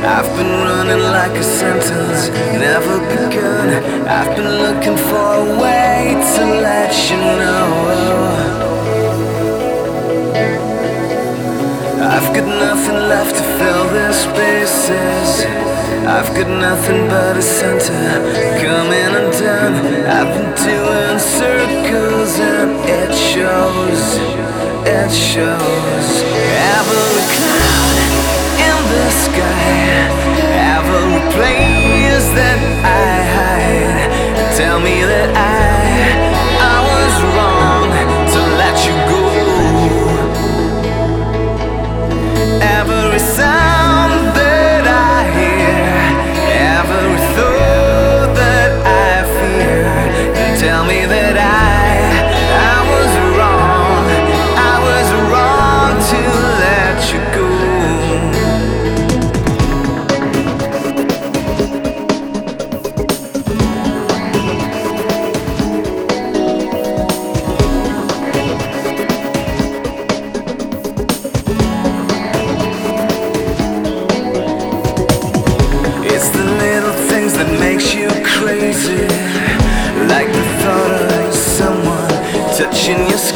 I've been running like a sentence, never begun. I've been looking for a way to let you know. I've got nothing left to fill the spaces. I've got nothing but a center, coming undone. I've been doing circles and it shows, it shows. Every cloud in the sky, every place that I hide, tell me that I was wrong to let you go. Every sound that I hear, every thought that I fear, tell me that I was wrong, I was wrong to let you go. It's the little things that makes you crazy, like the thought of someone touching your skin.